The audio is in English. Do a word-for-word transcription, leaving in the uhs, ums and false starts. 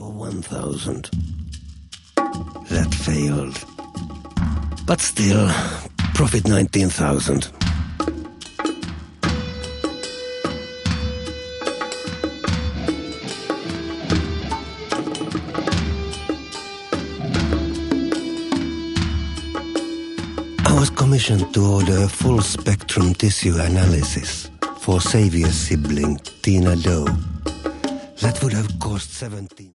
for one thousand. That failed. But still, profit nineteen thousand. I was commissioned to order a full-spectrum tissue analysis for Xavier's sibling, Tina Doe. That would have cost seventeen...